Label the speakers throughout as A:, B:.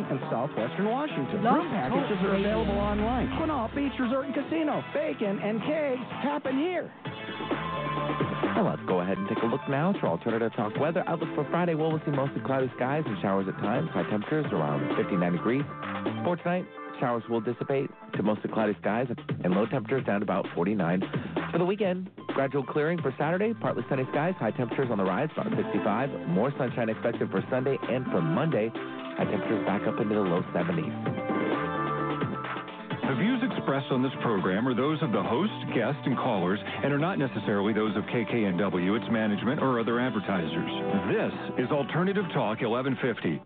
A: and southwestern Washington.
B: Love
A: Room packages are available online. Quinault Beach Resort and Casino. Bacon and kegs happen here.
C: Well, let's go ahead and take a look now to our alternative talk weather. Outlook for Friday, we'll see mostly cloudy skies and showers at times. High temperatures around 59 degrees. For tonight, showers will dissipate to mostly cloudy skies and low temperatures down to about 49. For the weekend, gradual clearing for Saturday, partly sunny skies, high temperatures on the rise, about 65. More sunshine expected for Sunday and for Monday. High temperatures back up into the low 70s.
D: The views expressed on this program are those of the host, guests, and callers and are not necessarily those of KKNW, its management, or other advertisers. This is Alternative Talk 1150.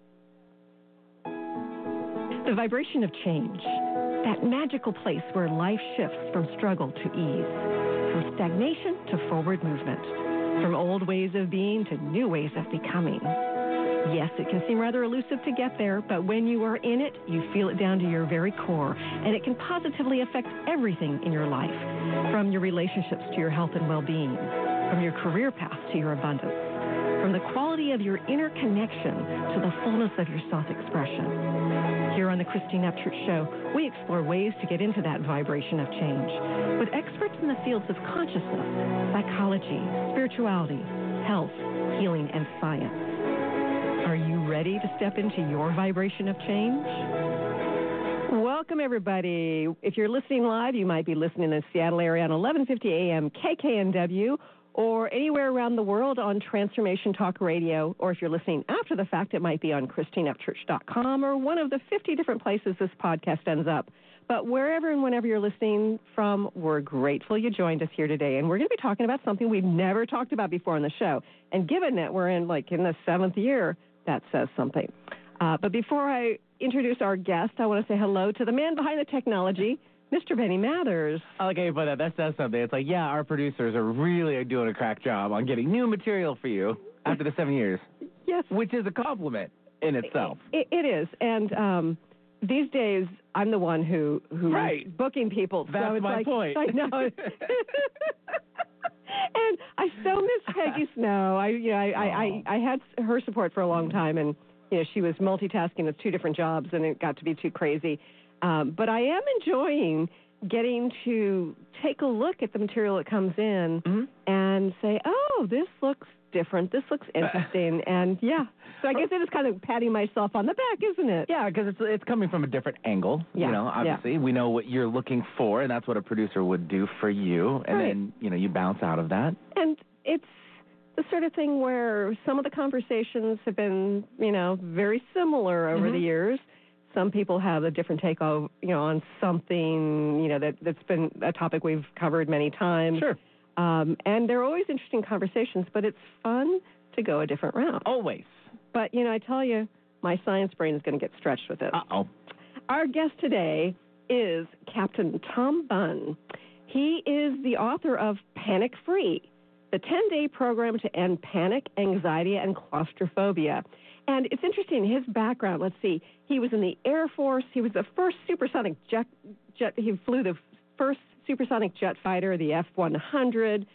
E: The vibration of change, that magical place where life shifts from struggle to ease, from stagnation to forward movement, from old ways of being to new ways of becoming. Yes, it can seem rather elusive to get there, but when you are in it, you feel it down to your very core, and it can positively affect everything in your life, from your relationships to your health and well-being, from your career path to your abundance, from the quality of your inner connection to the fullness of your self-expression. Here on the Christine Upchurch Show, we explore ways to get into that vibration of change with experts in the fields of consciousness, psychology, spirituality, health, healing, and science. Are you ready to step into your vibration of change? Welcome, everybody. If you're listening live, you might be listening in the Seattle area on 1150 AM KKNW or anywhere around the world on Transformation Talk Radio. Or if you're listening after the fact, it might be on ChristineUpchurch.com or one of the 50 different places this podcast ends up. But wherever and whenever you're listening from, we're grateful you joined us here today. And we're going to be talking about something we've never talked about before on the show. And given that we're in the 7th year, that says something. But before I introduce our guest, I want to say hello to the man behind the technology, Mr. Benny Mathers.
C: I like how you put that. That says something. It's like, yeah, our producers are really doing a crack job on getting new material for you after the 7 years.
E: Yes.
C: Which is a compliment in itself.
E: It is. And these days, I'm the one who
C: right.
E: is booking people.
C: That's
E: so
C: my point.
E: I know. And I so miss Peggy Snow. I had her support for a long time, and she was multitasking with 2 different jobs, and it got to be too crazy. But I am enjoying getting to take a look at the material that comes in and say, oh, this looks different. This looks interesting. And, so I guess it is kind of patting myself on the back, isn't it?
C: Yeah, because it's coming from a different angle.
E: Yeah.
C: Obviously. We know what you're looking for, and that's what a producer would do for you. And then, you bounce out of that. And
E: it's the sort of thing where some of the conversations have been, very similar over the years. Some people have a different take on, on something, that's been a topic we've covered many times.
C: Sure.
E: And they're always interesting conversations, but it's fun to go a different route.
C: Always.
E: But, I tell you, my science brain is going to get stretched with it.
C: Uh-oh.
E: Our guest today is Captain Tom Bunn. He is the author of Panic Free, the 10-day program to end panic, anxiety, and claustrophobia. And it's interesting, his background, let's see, he was in the Air Force. He was the first supersonic jet. He flew the first supersonic jet fighter, the F-100.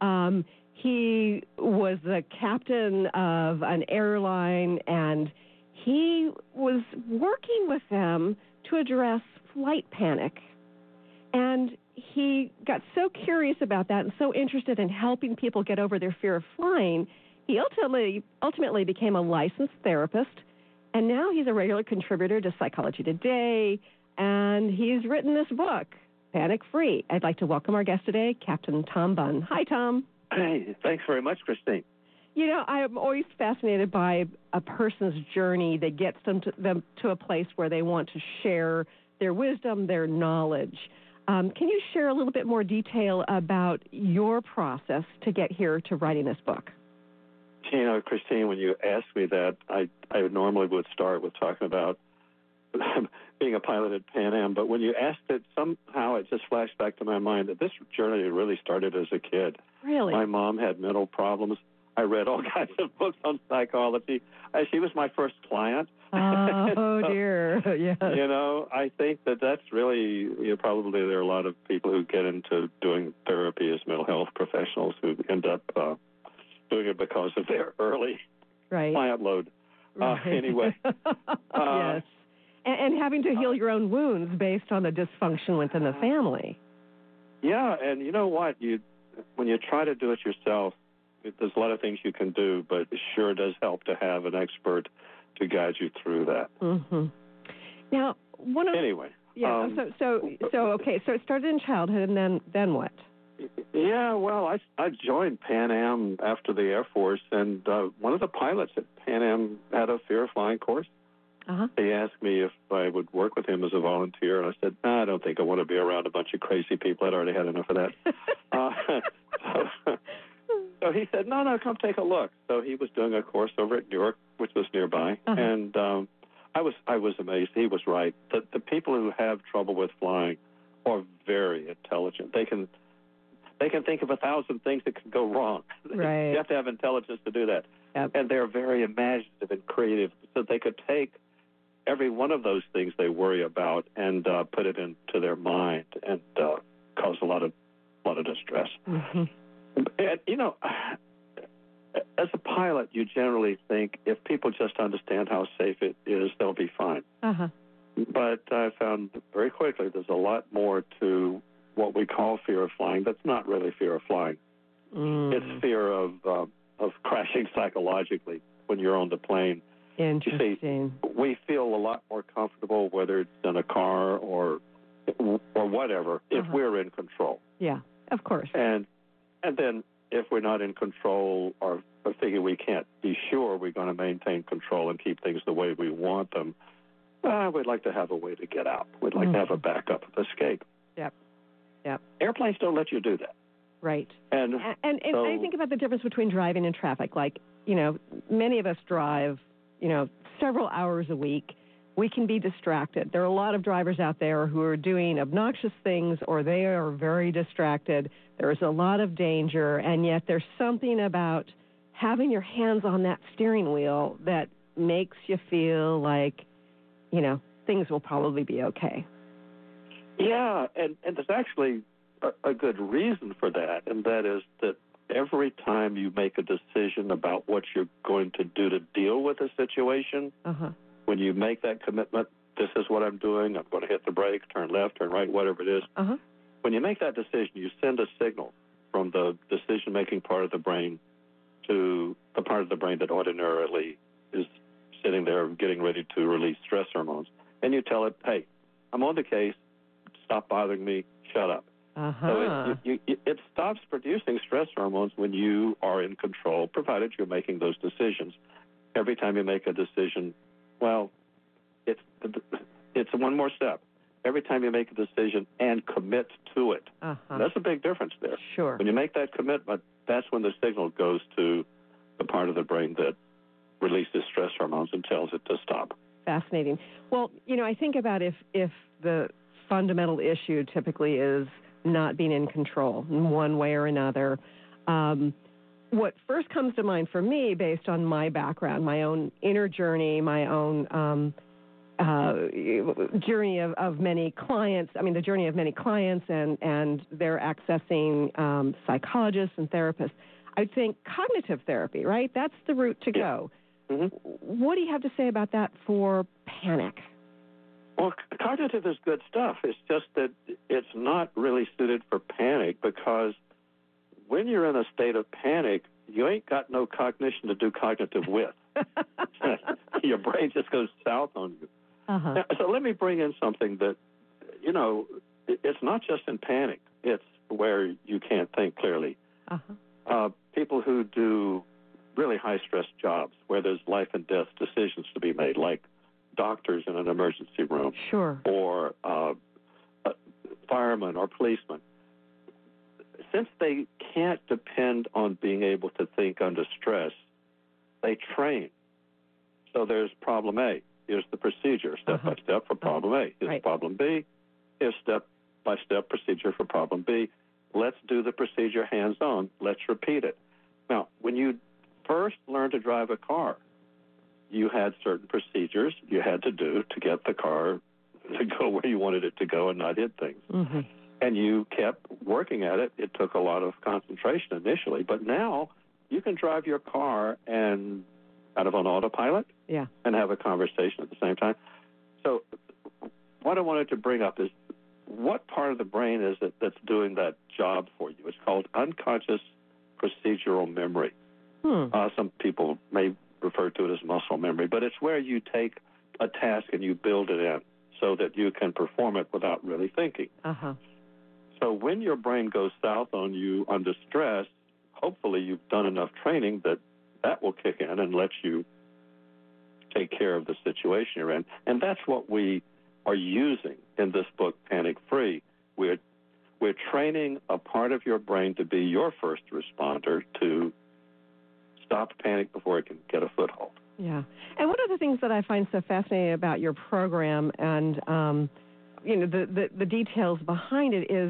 E: He was the captain of an airline, and he was working with them to address flight panic. And he got so curious about that and so interested in helping people get over their fear of flying, he ultimately became a licensed therapist, and now he's a regular contributor to Psychology Today, and he's written this book, Panic Free. I'd like to welcome our guest today, Captain Tom Bunn. Hi, Tom.
F: Hey, thanks very much, Christine.
E: I'm always fascinated by a person's journey that gets them to a place where they want to share their wisdom, their knowledge. Can you share a little bit more detail about your process to get here to writing this book?
F: Christine, when you asked me that, I normally would start with talking about being a pilot at Pan Am, but when you asked it, somehow it just flashed back to my mind that this journey really started as a kid.
E: Really?
F: My mom had mental problems. I read all kinds of books on psychology. She was my first client.
E: Oh, dear. Yeah.
F: I think that's really, probably there are a lot of people who get into doing therapy as mental health professionals who end up doing it because of their early client load.
E: Right.
F: Anyway.
E: Yes. And having to heal your own wounds based on the dysfunction within the family.
F: Yeah, and you know what? When you try to do it yourself, there's a lot of things you can do, but it sure does help to have an expert to guide you through that.
E: Mm-hmm. Now,
F: anyway.
E: Yeah. So it started in childhood, and then what?
F: Yeah. Well, I joined Pan Am after the Air Force, and one of the pilots at Pan Am had a fear of flying course.
E: Uh-huh.
F: He asked me if I would work with him as a volunteer, and I said, I don't think I want to be around a bunch of crazy people. I'd already had enough of that. So he said, no, come take a look. So he was doing a course over at Newark, which was nearby, and I was amazed. He was right. The people who have trouble with flying are very intelligent. They can think of 1,000 things that can go wrong.
E: Right.
F: You have to have intelligence to do that.
E: Yep.
F: And they're very imaginative and creative, so they could take every one of those things they worry about and put it into their mind and cause a lot of distress.
E: Mm-hmm.
F: And, you know, as a pilot, you generally think if people just understand how safe it is, they'll be fine.
E: Uh-huh.
F: But I found very quickly there's a lot more to what we call fear of flying. That's not really fear of flying. It's fear of crashing psychologically when you're on the plane.
E: Interesting.
F: You see, we feel a lot more comfortable whether it's in a car or whatever if we're in control.
E: Yeah, of course.
F: And then if we're not in control or figure we can't be sure we're going to maintain control and keep things the way we want them, we'd like to have a way to get out. We'd like to have a backup escape.
E: Yep.
F: Airplanes don't let you do that.
E: Right.
F: And so,
E: I think about the difference between driving and traffic. Like, many of us drive, several hours a week. We can be distracted. There are a lot of drivers out there who are doing obnoxious things, or they are very distracted. There's a lot of danger, and yet there's something about having your hands on that steering wheel that makes you feel like, things will probably be okay.
F: Yeah, and there's actually a good reason for that, and that is that every time you make a decision about what you're going to do to deal with a situation, when you make that commitment, this is what I'm doing, I'm going to hit the brake, turn left, turn right, whatever it is. When you make that decision, you send a signal from the decision-making part of the brain to the part of the brain that ordinarily is sitting there getting ready to release stress hormones. And you tell it, hey, I'm on the case, stop bothering me, shut up. So it stops producing stress hormones when you are in control, provided you're making those decisions. Every time you make a decision, well, it's one more step. Every time you make a decision and commit to it, that's a big difference there.
E: Sure.
F: When you make that commitment, that's when the signal goes to the part of the brain that releases stress hormones and tells it to stop.
E: Fascinating. Well, I think about if the fundamental issue typically is not being in control in one way or another. What first comes to mind for me, based on my background, my own inner journey, my own journey of many clients, the journey of many clients and they're accessing psychologists and therapists, I think cognitive therapy, right? That's the route to go. What do you have to say about that for panic?
F: Well, cognitive is good stuff. It's just that it's not really suited for panic because when you're in a state of panic, you ain't got no cognition to do cognitive with. Your brain just goes south on you. Now, so let me bring in something that, it's not just in panic. It's where you can't think clearly. People who do really high-stress jobs where there's life and death decisions to be made, like doctors in an emergency room, or firemen or policemen. Since they can't depend on being able to think under stress, they train. So there's problem A. Here's the procedure, step by step for problem A. Here's problem B. Here's step-by-step procedure for problem B. Let's do the procedure hands-on. Let's repeat it. Now, when you first learn to drive a car, you had certain procedures you had to do to get the car to go where you wanted it to go and not hit things. And you kept working at it. It took a lot of concentration initially, but now you can drive your car and out of an autopilot and have a conversation at the same time. So what I wanted to bring up is what part of the brain is it that's doing that job for you? It's called unconscious procedural memory. Some people may refer to it as muscle memory, but it's where you take a task and you build it in so that you can perform it without really thinking. So when your brain goes south on you under stress, hopefully you've done enough training that will kick in and let you take care of the situation you're in. And that's what we are using in this book, Panic Free. We're training a part of your brain to be your first responder to stop panic before it can get a foothold.
E: Yeah. And one of the things that I find so fascinating about your program and, the details behind it is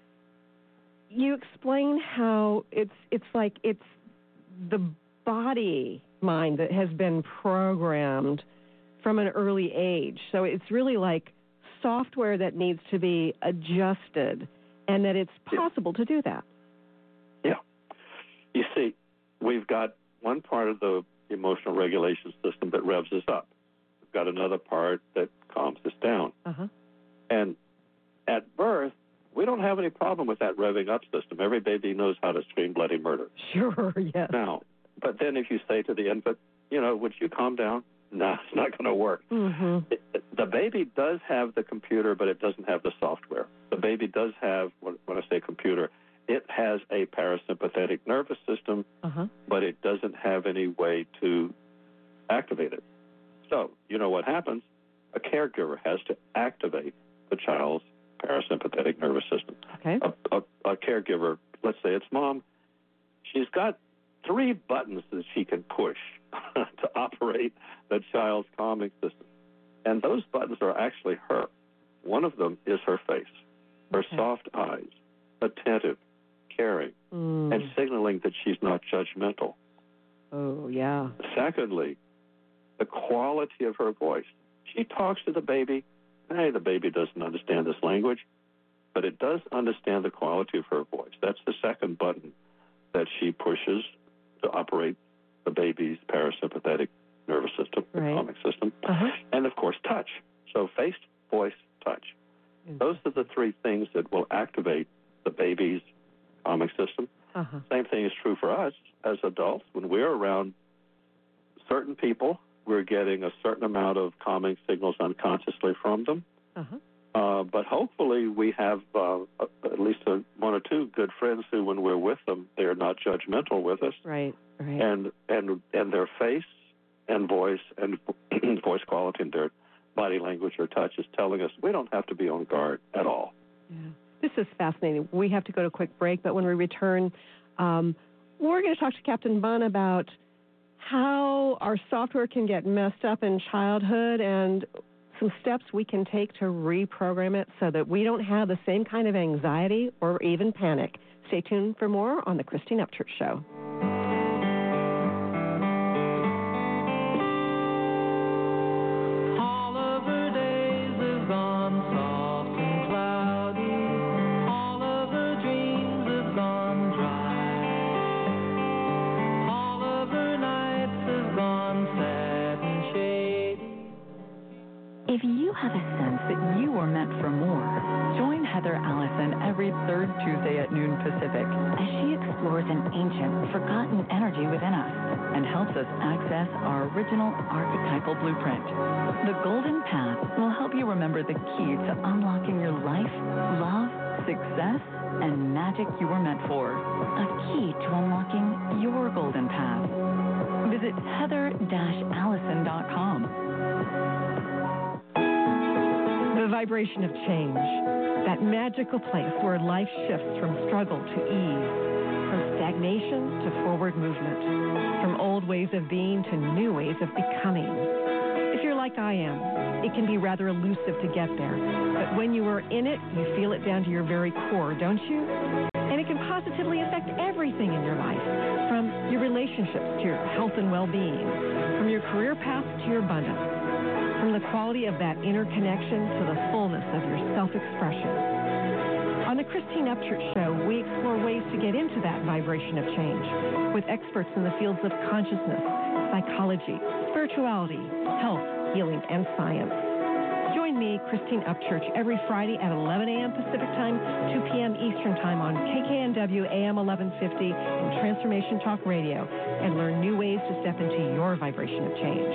E: you explain how it's like it's the body mind that has been programmed from an early age. So it's really like software that needs to be adjusted and that it's possible to do that.
F: Yeah. You see, we've got one part of the emotional regulation system that revs us up. We've got another part that calms us down. And at birth, we don't have any problem with that revving up system. Every baby knows how to scream bloody murder.
E: Sure, yes.
F: Now, but then if you say to the infant, would you calm down? No, it's not going to work. The baby does have the computer, but it doesn't have the software. The baby does have, when I say computer, it has a parasympathetic nervous system, but it doesn't have any way to activate it. So, you know what happens? A caregiver has to activate the child's parasympathetic nervous system.
E: Okay.
F: A caregiver, let's say it's mom, she's got 3 buttons that she can push to operate the child's calming system. And those buttons are actually her. One of them is her face, her soft eyes, attentive, caring, and signaling that she's not judgmental.
E: Oh, yeah.
F: Secondly, the quality of her voice. She talks to the baby. Hey, the baby doesn't understand this language, but it does understand the quality of her voice. That's the second button that she pushes to operate the baby's parasympathetic nervous system, the calming system. And, of course, touch. So face, voice, touch. Those are the 3 things that will activate the baby's calming system. Same thing is true for us as adults. When we're around certain people, we're getting a certain amount of calming signals unconsciously from them. But hopefully we have at least 1 or 2 good friends who, when we're with them, they're not judgmental with us.
E: Right.
F: And their face and voice and voice quality and their body language or touch is telling us we don't have to be on guard at all.
E: Yeah. This is fascinating. We have to go to a quick break, but when we return, we're going to talk to Captain Bunn about how our software can get messed up in childhood and some steps we can take to reprogram it so that we don't have the same kind of anxiety or even panic. Stay tuned for more on The Christine Upchurch Show.
B: If you have a sense that you are meant for more, join Heather Allison every 3rd Tuesday at noon Pacific as she explores an ancient, forgotten energy within us and helps us access our original archetypal blueprint. The Golden Path will help you remember the key to unlocking your life, love, success, and magic you were meant for. A key to unlocking your golden path. Visit heather-allison.com.
E: The vibration of change, that magical place where life shifts from struggle to ease, from stagnation to forward movement, from old ways of being to new ways of becoming. If you're like I am, it can be rather elusive to get there, but when you are in it, you feel it down to your very core, don't you? And it can positively affect everything in your life, from your relationships to your health and well-being, from your career path to your abundance. From the quality of that inner connection to the fullness of your self-expression. On the Christine Upchurch Show, we explore ways to get into that vibration of change with experts in the fields of consciousness, psychology, spirituality, health, healing, and science. Join me, Christine Upchurch every Friday at 11 a.m. Pacific Time, 2 p.m. Eastern Time on KKNW AM 1150 and Transformation Talk Radio, and learn new ways to step into your vibration of change.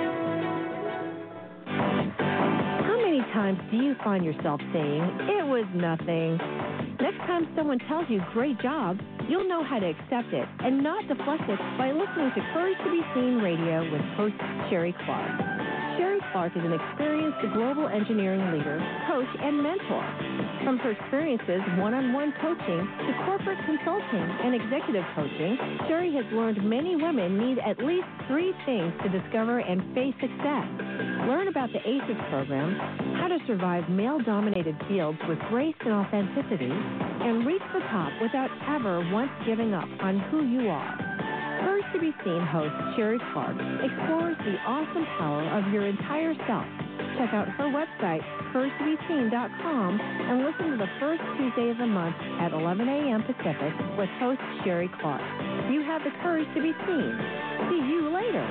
G: How many times do you find yourself saying, "It was nothing"? Next time someone tells you "great job," you'll know how to accept it and not deflect it by listening to Courage to Be Seen Radio with host Sherry Clark. Sherry Clark is an experienced global engineering leader, coach, and mentor. From her experiences one-on-one coaching to corporate consulting and executive coaching, Sherry has learned many women need at least 3 things to discover and face success. Learn about the ACES program, how to survive male-dominated fields with grace and authenticity, and reach the top without ever once giving up on who you are. Courage to Be Seen host Sherry Clark explores the awesome power of your entire self. Check out her website, CourageToBeSeen.com, and listen to the first Tuesday of the month at 11 a.m. Pacific with host Sherry Clark. You have the courage to be seen. See you later.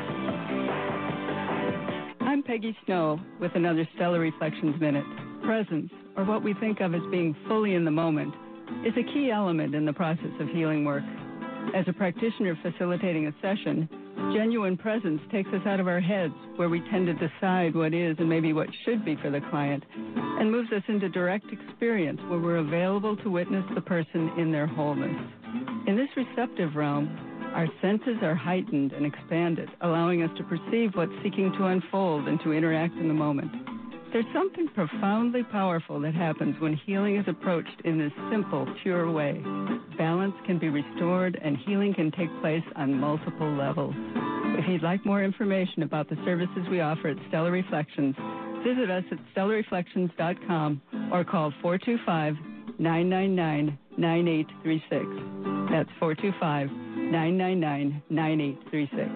H: I'm Peggy Snow with another Stellar Reflections Minute. Presence, or what we think of as being fully in the moment, is a key element in the process of healing work. As a practitioner facilitating a session, genuine presence takes us out of our heads, where we tend to decide what is and maybe what should be for the client, and moves us into direct experience, where we're available to witness the person in their wholeness. In this receptive realm, our senses are heightened and expanded, allowing us to perceive what's seeking to unfold and to interact in the moment. There's something profoundly powerful that happens when healing is approached in this simple, pure way. Balance can be restored and healing can take place on multiple levels. If you'd like more information about the services we offer at Stellar Reflections, visit us at stellarreflections.com or call 425-999-9836. That's 425-999-9836.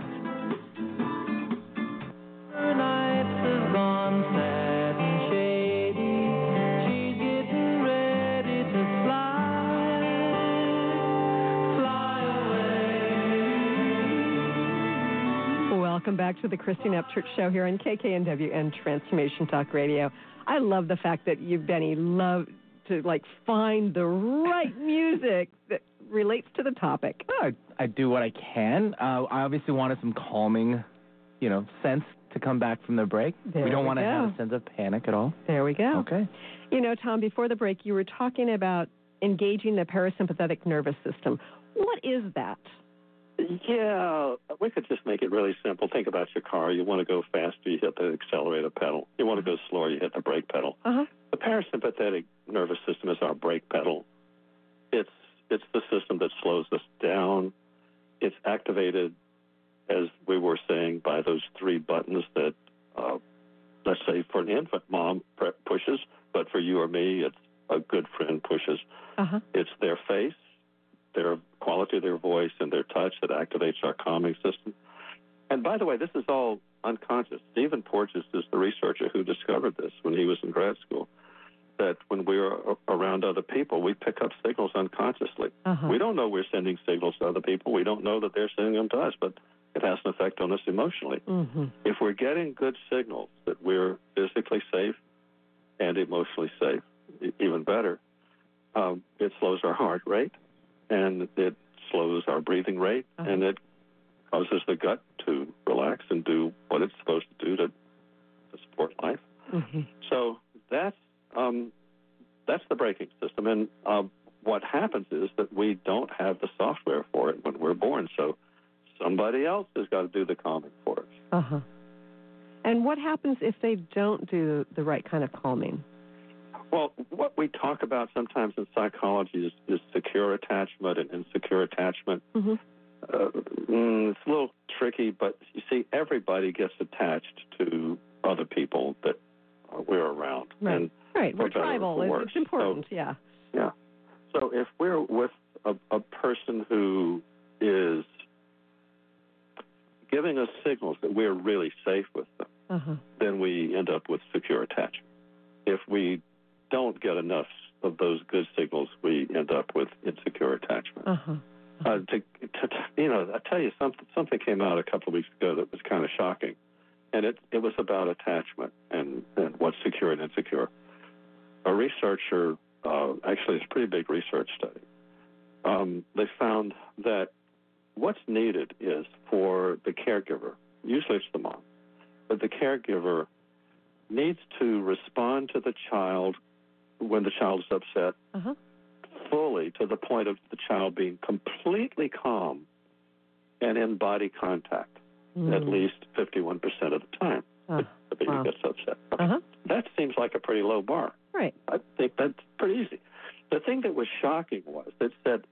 E: Welcome back to the Christine Upchurch Show here on KKNW and Transformation Talk Radio. I love the fact that you, Benny, love to find the right music that relates to the topic.
C: I do what I can. I obviously wanted some calming, sense to come back from the break. We don't want to have a sense of panic at all.
E: There we go.
C: Okay.
E: Tom, before the break, you were talking about engaging the parasympathetic nervous system. What is that?
F: Yeah, we could just make it really simple. Think about your car. You want to go faster, you hit the accelerator pedal. You want to go slower, you hit the brake pedal.
E: Uh-huh.
F: The parasympathetic nervous system is our brake pedal. It's the system that slows us down. It's activated, as we were saying, by those 3 buttons that, let's say, for an infant, mom pushes, but for you or me, it's a good friend pushes.
E: Uh-huh.
F: It's their face, their quality of their voice, and their touch that activates our calming system. And by the way, this is all unconscious. Stephen Porges is the researcher who discovered this when he was in grad school, that when we're around other people, we pick up signals unconsciously.
E: Uh-huh.
F: We don't know we're sending signals to other people. We don't know that they're sending them to us, but it has an effect on us emotionally.
E: Mm-hmm.
F: If we're getting good signals that we're physically safe and emotionally safe, even better, it slows our heart rate, and it slows our breathing rate,
E: uh-huh.
F: and it causes the gut to relax and do what it's supposed to do to support life.
E: Mm-hmm.
F: So that's the braking system. And what happens is that we don't have the software for it when we're born. So somebody else has got to do the calming for us.
E: Uh-huh. And what happens if they don't do the right kind of calming?
F: Well, what we talk about sometimes in psychology is secure attachment and insecure attachment.
E: Mm-hmm.
F: It's a little tricky, but you see, everybody gets attached to other people that we're around.
E: Right.
F: And
E: right. We're tribal. It's important.
F: So,
E: yeah.
F: Yeah. So if we're with a person who is giving us signals that we're really safe with them,
E: uh-huh.
F: then we end up with secure attachment. If we don't get enough of those good signals, we end up with insecure attachment.
E: Uh-huh.
F: I tell you, something came out a couple of weeks ago that was kind of shocking, and it was about attachment and what secure secure and insecure. A researcher, actually it's a pretty big research study, they found that what's needed is for the caregiver, usually it's the mom, but the caregiver needs to respond to the child when the child is upset fully, to the point of the child being completely calm and in body contact at least 51% of the time. The baby gets upset. That seems like a pretty low bar.
G: Right.
F: I think that's pretty easy. The thing that was shocking was that said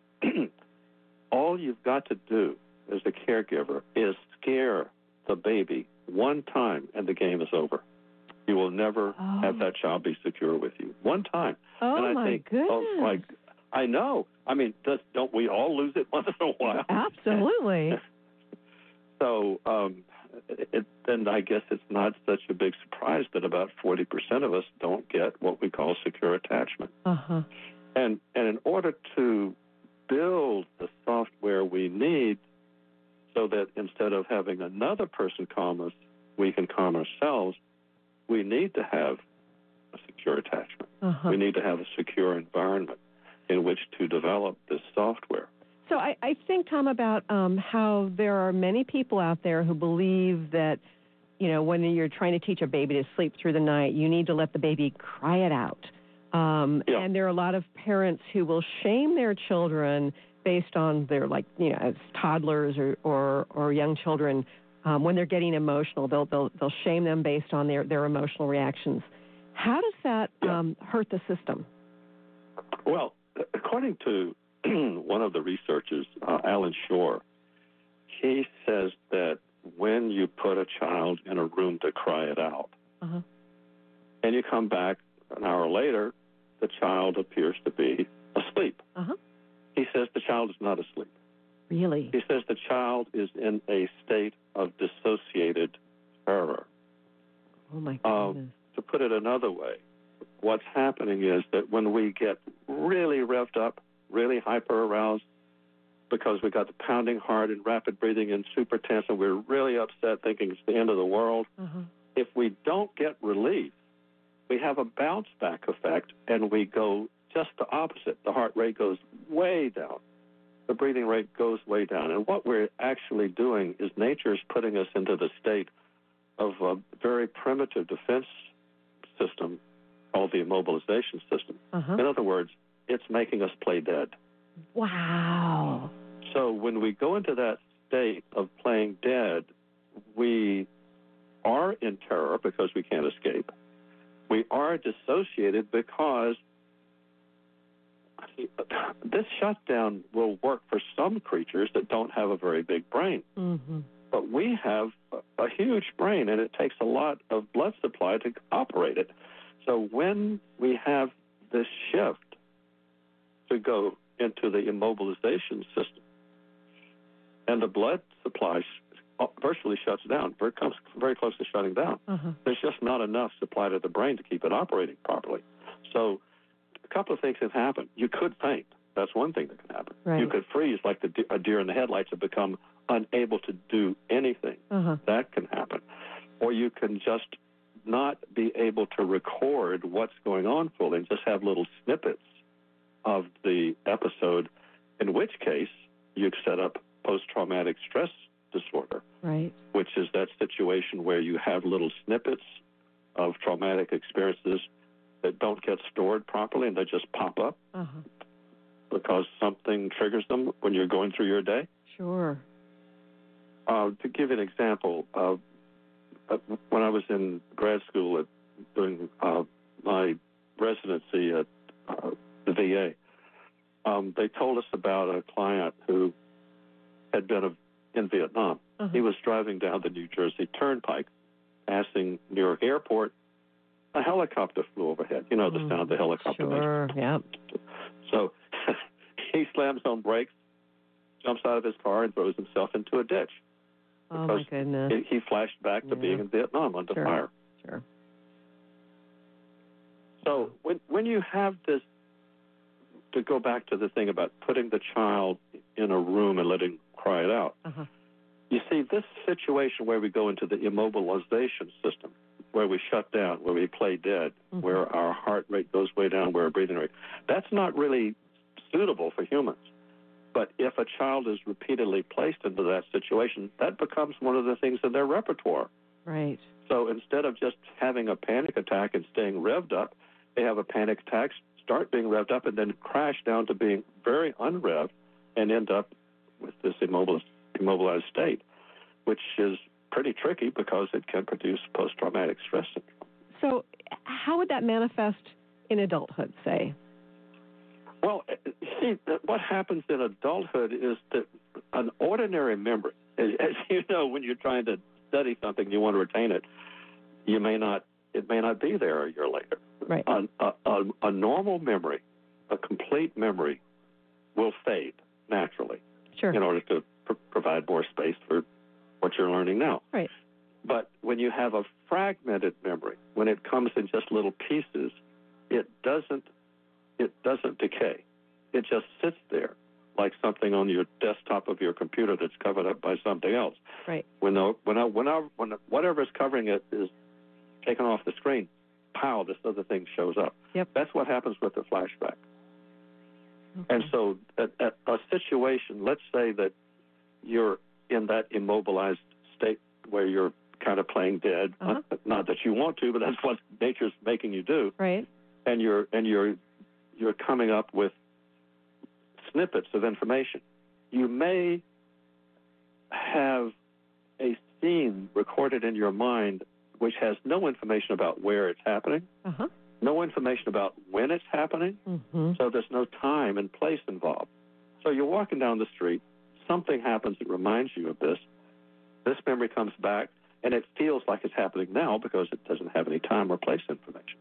F: all you've got to do as a caregiver is scare the baby one time and the game is over. You will never have that child be secure with you. One time.
G: Oh,
F: and I
G: my
F: think,
G: goodness.
F: I know. I mean, don't we all lose it once in a while?
G: Absolutely.
F: So, then I guess it's not such a big surprise that about 40% of us don't get what we call secure attachment. And in order to build the software we need so that instead of having another person calm us, we can calm ourselves, we need to have a secure attachment. We need to have a secure environment in which to develop this software.
G: So I think, Tom, about how there are many people out there who believe that, you know, when you're trying to teach a baby to sleep through the night, you need to let the baby cry it out. And there are a lot of parents who will shame their children based on their, like, you know, as toddlers or young children. When they're getting emotional, they'll shame them based on their emotional reactions. How does that hurt the system?
F: Well, according to one of the researchers, Alan Shore, he says that when you put a child in a room to cry it out, and you come back an hour later, the child appears to be asleep. He says the child is not asleep.
G: Really?
F: He says the child is in a state of dissociated terror.
G: Oh, my goodness.
F: To put it another way, what's happening is that when we get really revved up, really hyper-aroused, because we got the pounding heart and rapid breathing and super tense, and we're really upset thinking it's the end of the world, if we don't get relief, we have a bounce-back effect, and we go just the opposite. The heart rate goes way down. The breathing rate goes way down. And what we're actually doing is nature is putting us into the state of a very primitive defense system called the immobilization system. In other words, it's making us play dead.
G: Wow.
F: So when we go into that state of playing dead, we are in terror because we can't escape. We are dissociated because this shutdown will work for some creatures that don't have a very big brain. But we have a huge brain, and it takes a lot of blood supply to operate it. So when we have this shift to go into the immobilization system, and the blood supply virtually shuts down, it comes very close to shutting down. There's just not enough supply to the brain to keep it operating properly. So a couple of things can happen. You could faint. That's one thing that can happen. You could freeze like a deer in the headlights and become unable to do anything. That can happen. Or you can just not be able to record what's going on fully and just have little snippets of the episode, in which case you set up post-traumatic stress disorder, which is that situation where you have little snippets of traumatic experiences that don't get stored properly and they just pop up because something triggers them when you're going through your day.
G: Sure.
F: To give you an example, when I was in grad school doing my residency at the VA, they told us about a client who had been in Vietnam. He was driving down the New Jersey Turnpike, passing Newark Airport. A helicopter flew overhead. You know the sound the helicopter makes. So he slams on brakes, jumps out of his car, and throws himself into a ditch.
G: Oh, my goodness.
F: He flashed back to being in Vietnam under fire. So when you have this, to go back to the thing about putting the child in a room and letting cry it out, you see, this situation where we go into the immobilization system, where we shut down, where we play dead, where our heart rate goes way down, where our breathing rate. That's not really suitable for humans. But if a child is repeatedly placed into that situation, that becomes one of the things in their repertoire.
G: Right.
F: So instead of just having a panic attack and staying revved up, they have a panic attack, start being revved up, and then crash down to being very unrevved and end up with this immobilized state, which is pretty tricky because it can produce post-traumatic stress syndrome.
G: So how would that manifest in adulthood, say?
F: Well, see, what happens in adulthood is that an ordinary memory, as you know, when you're trying to study something, you want to retain it, it may not be there a year later.
G: Right.
F: A normal memory, a complete memory, will fade naturally.
G: Sure.
F: In order to provide more space for what you're learning now.
G: Right.
F: But when you have a fragmented memory, when it comes in just little pieces, it doesn't decay. It just sits there like something on your desktop of your computer that's covered up by something else.
G: Right.
F: When whatever is covering it is taken off the screen, pow, this other thing shows up.
G: Yep.
F: That's what happens with the flashback.
G: Okay.
F: And so at a situation, let's say that you're in that immobilized state where you're kind of playing dead, not that you want to, but that's what nature's making you do.
G: Right.
F: And you're coming up with snippets of information. You may have a scene recorded in your mind which has no information about where it's happening, no information about when it's happening, so there's no time and place involved. So you're walking down the street, something happens that reminds you of this. This memory comes back, and it feels like it's happening now because it doesn't have any time or place information.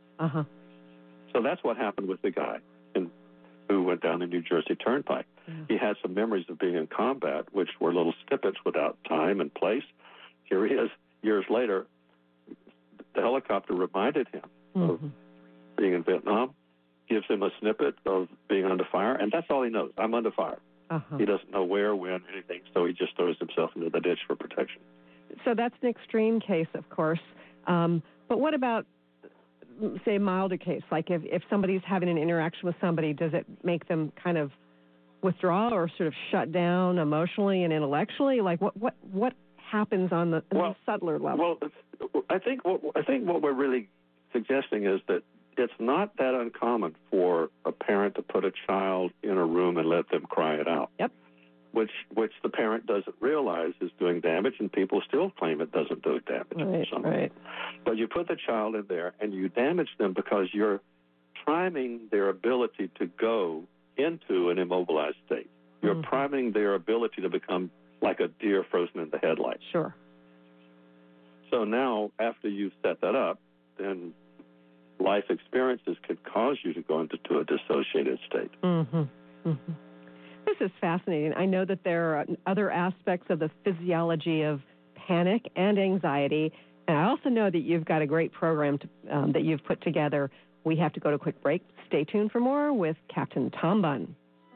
F: So that's what happened with the guy who went down the New Jersey Turnpike. He had some memories of being in combat, which were little snippets without time and place. Here he is years later. The helicopter reminded him of being in Vietnam, gives him a snippet of being under fire, and that's all he knows. I'm under fire. He doesn't know where, when, anything, so he just throws himself into the ditch for protection.
G: So that's an extreme case, of course. But what about, say, a milder case? Like if somebody's having an interaction with somebody, does it make them kind of withdraw or sort of shut down emotionally and intellectually? Like what happens on the subtler level?
F: Well, I think what we're really suggesting is that it's not that uncommon for a parent to put a child in a room and let them cry it out.
G: Yep.
F: Which the parent doesn't realize is doing damage, and people still claim it doesn't do damage.
G: Right.
F: But you put the child in there, and you damage them because you're priming their ability to go into an immobilized state. You're priming their ability to become like a deer frozen in the headlights.
G: Sure. So
F: now, after you've set that up, then life experiences could cause you to go into a dissociated state.
G: This is fascinating. I know that there are other aspects of the physiology of panic and anxiety, and I also know that you've got a great program that you've put together. We have to go to a quick break. Stay tuned for more with Captain Tom Bunn.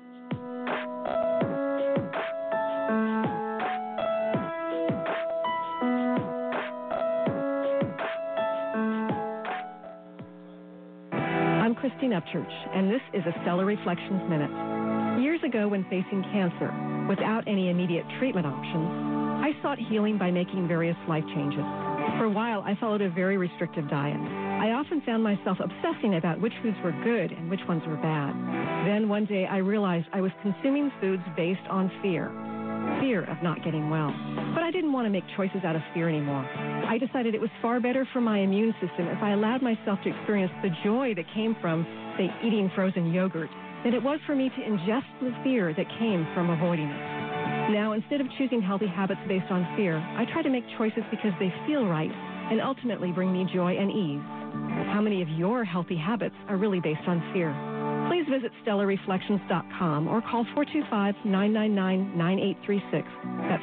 G: I'm Christine Upchurch, and this is a Stellar Reflections Minute. Years ago, when facing cancer, without any immediate treatment options, I sought healing by making various life changes. For a while, I followed a very restrictive diet. I often found myself obsessing about which foods were good and which ones were bad. Then one day, I realized I was consuming foods based on fear of not getting well. But I didn't want to make choices out of fear anymore. I decided it was far better for my immune system if I allowed myself to experience the joy that came from, say, eating frozen yogurt, than it was for me to ingest the fear that came from avoiding it. Now, instead of choosing healthy habits based on fear, I try to make choices because they feel right and ultimately bring me joy and ease. How many of your healthy habits are really based on fear? Please visit StellarReflections.com or call 425-999-9836. That's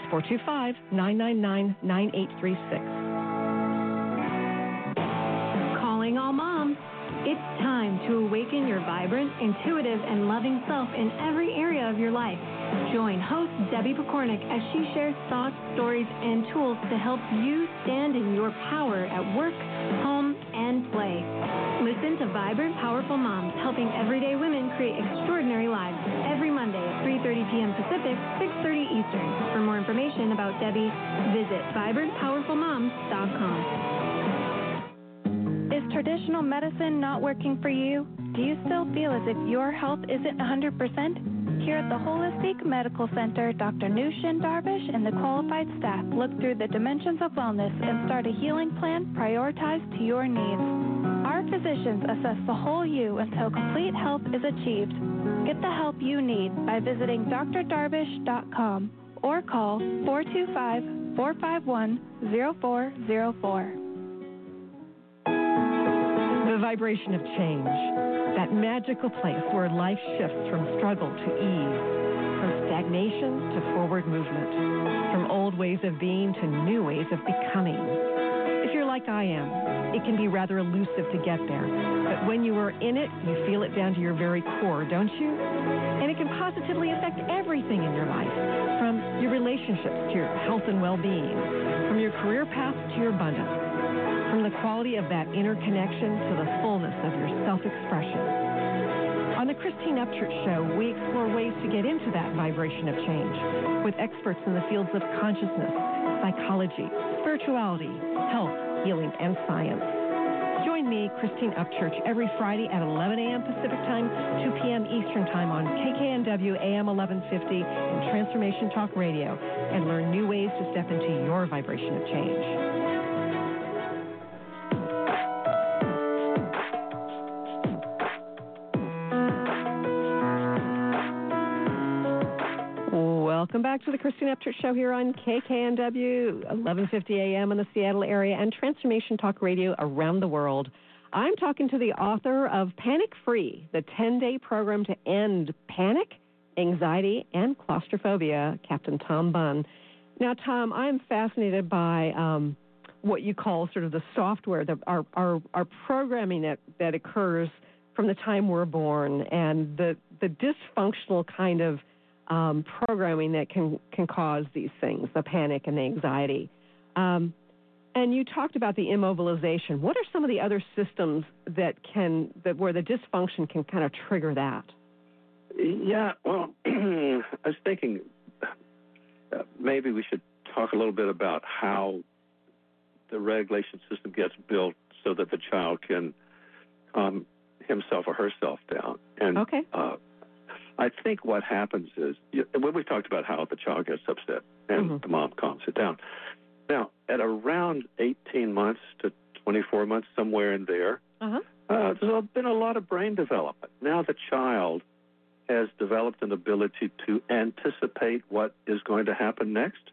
G: 425-999-9836.
I: Calling all moms. It's time to awaken your vibrant, intuitive, and loving self in every area of your life. Join host Debbie Pokornik as she shares thoughts, stories, and tools to help you stand in your power at work, home, and play. Listen to Vibrant, Powerful Moms, helping everyday women create extraordinary lives every Monday at 3:30 p.m. Pacific, 6:30 Eastern. For more information about Debbie, visit vibrantpowerfulmoms.com.
J: Is traditional medicine not working for you? Do you still feel as if your health isn't 100%? Here at the Holistic Medical Center, Dr. Nushin Darvish and the qualified staff look through the dimensions of wellness and start a healing plan prioritized to your needs. Our physicians assess the whole you until complete health is achieved. Get the help you need by visiting drdarvish.com or call 425-451-0404.
E: The vibration of change, that magical place where life shifts from struggle to ease, from stagnation to forward movement, from old ways of being to new ways of becoming. If you're like I am, it can be rather elusive to get there, but when you are in it, you feel it down to your very core, don't you? And it can positively affect everything in your life, from your relationships to your health and well-being, from your career path to your abundance, from the quality of that inner connection to the fullness of your self-expression. On the Christine Upchurch Show, we explore ways to get into that vibration of change with experts in the fields of consciousness, psychology, spirituality, health, healing, and science. Join me, Christine Upchurch, every Friday at 11 a.m. Pacific Time, 2 p.m. Eastern Time on KKNW AM 1150 and Transformation Talk Radio, and learn new ways to step into your vibration of change. Welcome back to the Christine Upchurch Show here on KKNW, 1150 a.m. in the Seattle area and Transformation Talk Radio around the world. I'm talking to the author of Panic Free, the 10-day program to end panic, anxiety, and claustrophobia, Captain Tom Bunn. Now, Tom, I'm fascinated by what you call sort of the software, our programming that occurs from the time we're born, and the dysfunctional kind of programming that can cause these things, the panic and the anxiety. And you talked about the immobilization. What are some of the other systems that where the dysfunction can kind of trigger that?
F: Yeah, well, I was thinking maybe we should talk a little bit about how the regulation system gets built so that the child can calm himself or herself down. And
E: okay.
F: I think what happens is, when we talked about how the child gets upset and the mom calms it down. Now, at around 18 months to 24 months, somewhere in there, there's been a lot of brain development. Now the child has developed an ability to anticipate what is going to happen next.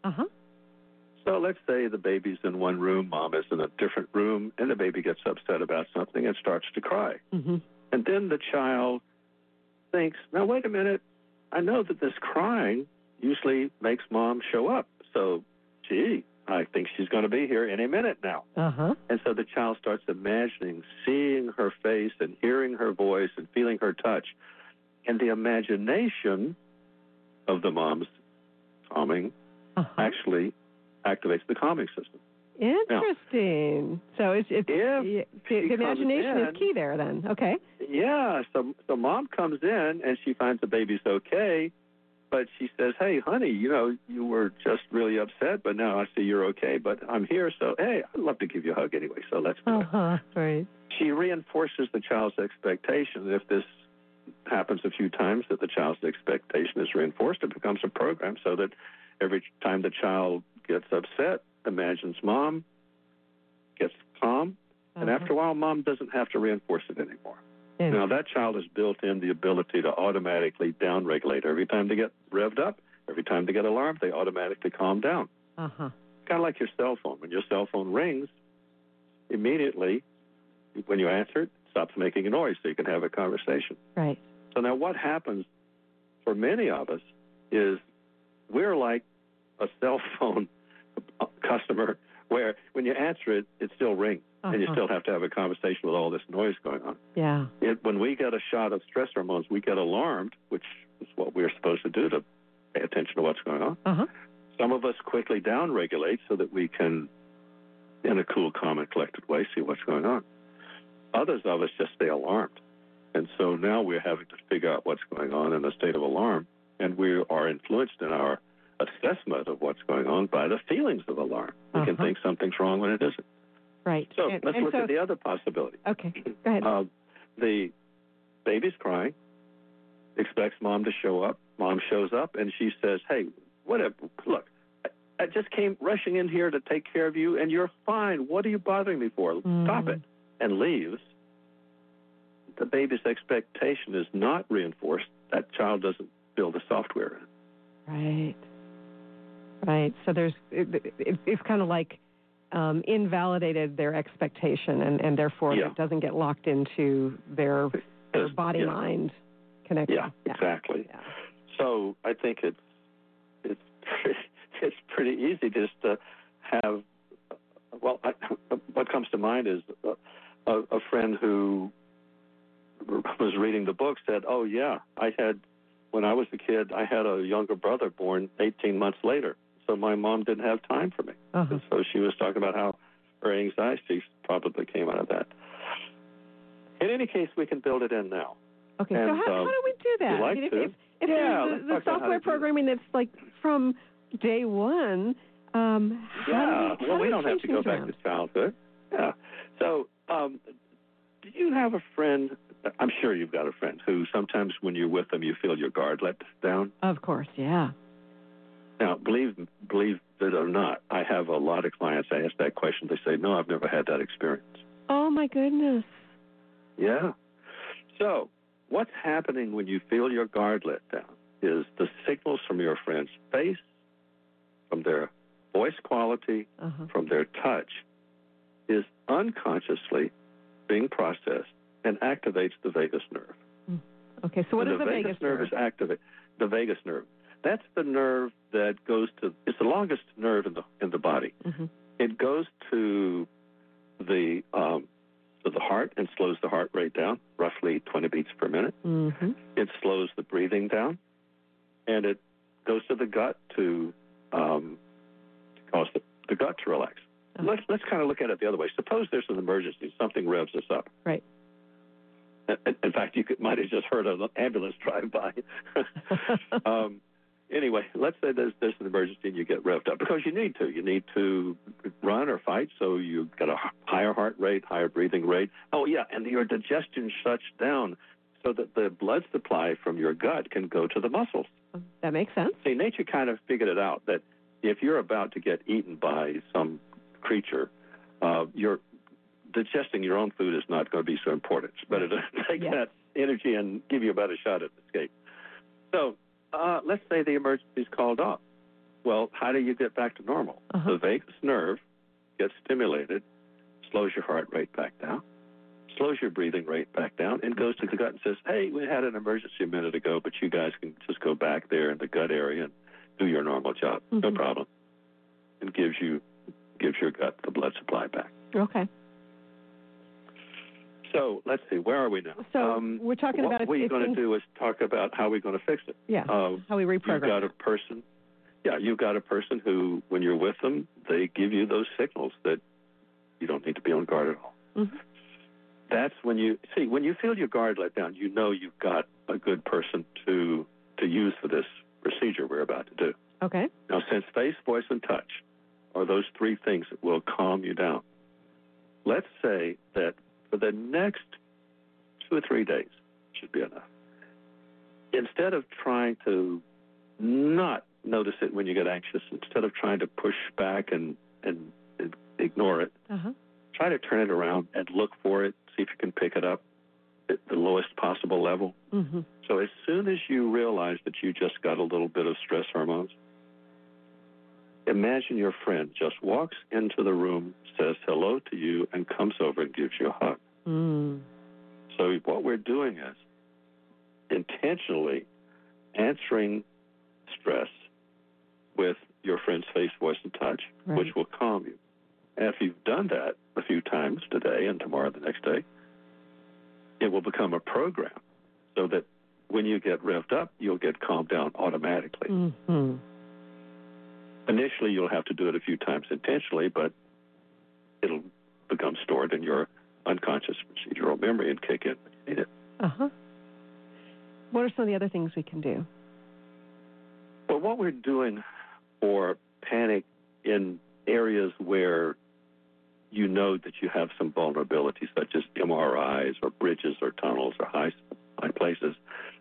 F: So let's say the baby's in one room, mom is in a different room, and the baby gets upset about something and starts to cry. And then the child thinks, now, wait a minute, I know that this crying usually makes mom show up. So, gee, I think she's going to be here any minute now. And so the child starts imagining, seeing her face and hearing her voice and feeling her touch. And the imagination of the mom's calming actually activates the calming system.
E: Interesting. So the imagination is key there then. Okay.
F: Yeah. So mom comes in and she finds the baby's okay, but she says, hey, honey, you were just really upset, but now I see you're okay, but I'm here, so, hey, I'd love to give you a hug anyway, so let's do it.
E: Right.
F: She reinforces the child's expectation. If this happens a few times, that the child's expectation is reinforced, it becomes a program so that every time the child gets upset, imagines mom, gets calm, and after a while, mom doesn't have to reinforce it anymore. Now, that child has built in the ability to automatically downregulate. Every time they get revved up, every time they get alarmed, they automatically calm down. Kind of like your cell phone. When your cell phone rings, immediately, when you answer it stops making a noise so you can have a conversation.
E: Right.
F: So now what happens for many of us is we're like a cell phone customer where when you answer it, it still rings, and you still have to have a conversation with all this noise going on. When we get a shot of stress hormones, we get alarmed, which is what we're supposed to do to pay attention to what's going on.
E: Uh-huh.
F: Some of us quickly downregulate so that we can, in a cool, calm, and collected way, see what's going on. Others of us just stay alarmed. And so now we're having to figure out what's going on in a state of alarm, and we are influenced in our assessment of what's going on by the feelings of alarm. We can think something's wrong when it isn't.
E: Right.
F: So let's look at the other possibility.
E: Okay, go ahead.
F: The baby's crying, expects mom to show up. Mom shows up, and she says, hey, whatever, look, I just came rushing in here to take care of you, and you're fine. What are you bothering me for? Stop it. And leaves. The baby's expectation is not reinforced. That child doesn't build the software in.
E: Right. So it's kind of like invalidated their expectation, and therefore it doesn't get locked into their body-mind connection.
F: Yeah, exactly. Yeah. So I think it's pretty easy just to have. Well, what comes to mind is a friend who was reading the book said, "Oh yeah, when I was a kid, I had a younger brother born 18 months later, so my mom didn't have time for me." And so she was talking about how her anxiety probably came out of that. In any case, we can build it in now.
E: Okay, so how do we do that?
F: Like
E: if the software programming that's like from day one,
F: well, we don't have to go back to childhood. Yeah. So, do you have a friend? I'm sure you've got a friend who sometimes when you're with them, you feel your guard let down.
E: Of course, yeah.
F: Now, believe it or not, I have a lot of clients. I ask that question. They say, "No, I've never had that experience."
E: Oh my goodness.
F: Yeah. So, what's happening when you feel your guard let down is the signals from your friend's face, from their voice quality, from their touch, is unconsciously being processed and activates the vagus nerve.
E: Okay, so what is the vagus nerve?
F: Is activate the vagus nerve. That's the nerve that goes to. It's the longest nerve in the body. It goes to the heart and slows the heart rate down, roughly 20 beats per minute. It slows the breathing down, and it goes to the gut to cause the gut to relax. Let's kind of look at it the other way. Suppose there's an emergency, something revs us up.
E: Right.
F: In fact, you might have just heard an ambulance drive by. Anyway, let's say there's an emergency and you get revved up because you need to. You need to run or fight, so you've got a higher heart rate, higher breathing rate. Oh, yeah, and your digestion shuts down so that the blood supply from your gut can go to the muscles.
E: That makes sense.
F: See, nature kind of figured it out that if you're about to get eaten by some creature, you're digesting your own food is not going to be so important. It's better to take that energy and give you a better shot at escape. So let's say the emergency is called off. Well, how do you get back to normal? The vagus nerve gets stimulated, slows your heart rate back down, slows your breathing rate back down, and goes to the gut and says, hey, we had an emergency a minute ago, but you guys can just go back there in the gut area and do your normal job. No problem. And gives your gut the blood supply back.
E: Okay.
F: So let's see, where are we now?
E: So we're talking about
F: what we're going to do is talk about how we're going to fix it.
E: Yeah, how we reprogram.
F: You've got a person who, when you're with them, they give you those signals that you don't need to be on guard at all. That's when you feel your guard let down, you know you've got a good person to use for this procedure we're about to do.
E: Okay.
F: Now, since face, voice, and touch are those three things that will calm you down, let's say that for the next 2 or 3 days, should be enough. Instead of trying to not notice it when you get anxious, instead of trying to push back and ignore it, try to turn it around and look for it, see if you can pick it up at the lowest possible level. So as soon as you realize that you just got a little bit of stress hormones, imagine your friend just walks into the room, says hello to you, and comes over and gives you a hug. So what we're doing is intentionally answering stress with your friend's face, voice, and touch, which will calm you. And if you've done that a few times today and tomorrow the next day, it will become a program so that when you get revved up, you'll get calmed down automatically.
G: Mm-hmm.
F: Initially, you'll have to do it a few times intentionally, but it'll become stored in your unconscious procedural memory and kick in when you need it.
G: Uh-huh. What are some of the other things we can do?
F: Well, what we're doing for panic in areas where you know that you have some vulnerability, such as MRIs or bridges or tunnels or high places.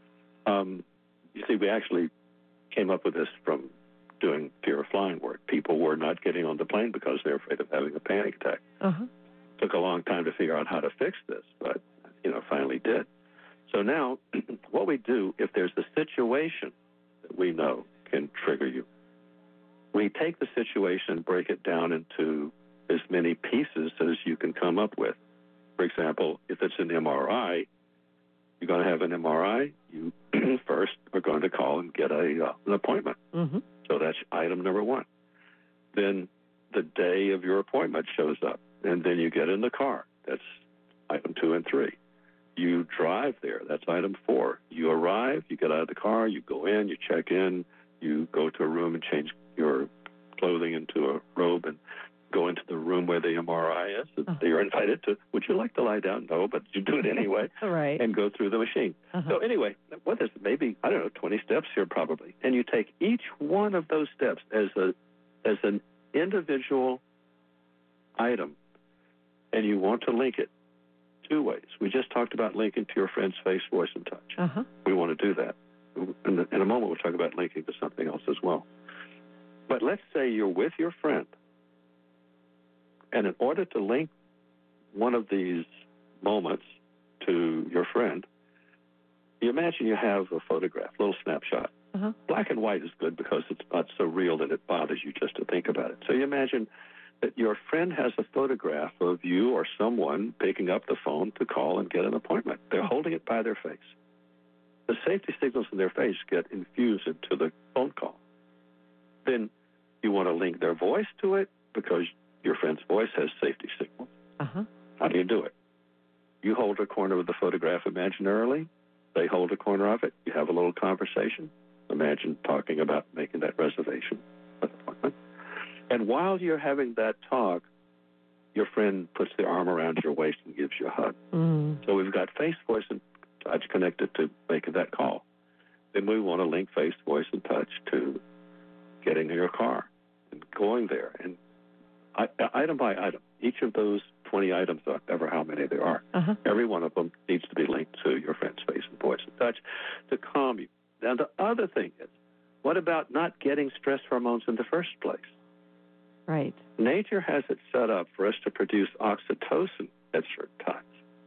F: You see, we actually came up with this from doing fear of flying work. People were not getting on the plane because they're afraid of having a panic attack.
G: Uh-huh.
F: Took a long time to figure out how to fix this, but, finally did. So now what we do, if there's a situation that we know can trigger you, we take the situation and break it down into as many pieces as you can come up with. For example, if it's an MRI, you're going to have an MRI, you first are going to call and get an appointment.
G: Mm-hmm.
F: So that's item number one. Then the day of your appointment shows up, and then you get in the car. That's item 2 and 3. You drive there. That's item 4. You arrive, you get out of the car, you go in, you check in, you go to a room and change your clothing into a robe and go into the room where the MRI is. Uh-huh. You're invited to, would you like to lie down? No, but you do it anyway.
G: Right.
F: And go through the machine.
G: Uh-huh.
F: So anyway, what is maybe, 20 steps here probably. And you take each one of those steps as an individual item, and you want to link it 2 ways. We just talked about linking to your friend's face, voice, and touch.
G: Uh-huh.
F: We want to do that. In a moment, we'll talk about linking to something else as well. But let's say you're with your friend, and in order to link one of these moments to your friend, you imagine you have a photograph, a little snapshot.
G: Uh-huh.
F: Black and white is good because it's not so real that it bothers you just to think about it. So you imagine that your friend has a photograph of you or someone picking up the phone to call and get an appointment. They're holding it by their face. The safety signals in their face get infused into the phone call. Then you want to link their voice to it because your friend's voice has safety signals.
G: Uh-huh.
F: How do you do it? You hold a corner of the photograph imaginarily. They hold a corner of it. You have a little conversation. Imagine talking about making that reservation appointment. And while you're having that talk, your friend puts their arm around your waist and gives you a hug.
G: Mm.
F: So we've got face, voice, and touch connected to making that call. Then we want to link face, voice, and touch to getting in your car and going there. And item by item, each of those 20 items, ever how many there are,
G: uh-huh.
F: every one of them needs to be linked to your friend's face and voice and touch to calm you. Now, the other thing is, what about not getting stress hormones in the first place?
G: Right.
F: Nature has it set up for us to produce oxytocin at certain times.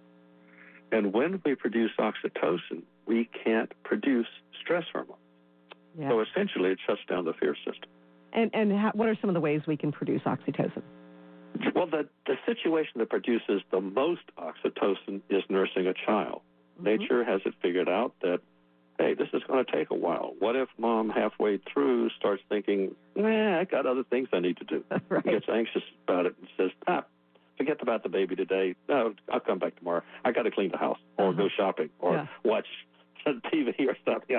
F: And when we produce oxytocin, we can't produce stress hormones.
G: Yeah.
F: So essentially, it shuts down the fear system.
G: And what are some of the ways we can produce oxytocin?
F: Well, the situation that produces the most oxytocin is nursing a child. Mm-hmm. Nature has it figured out that, hey, this is going to take a while. What if mom halfway through starts thinking, I got other things I need to do.
G: Right.
F: Gets anxious about it and says, forget about the baby today. No, I'll come back tomorrow. I got to clean the house or go shopping or watch TV or something.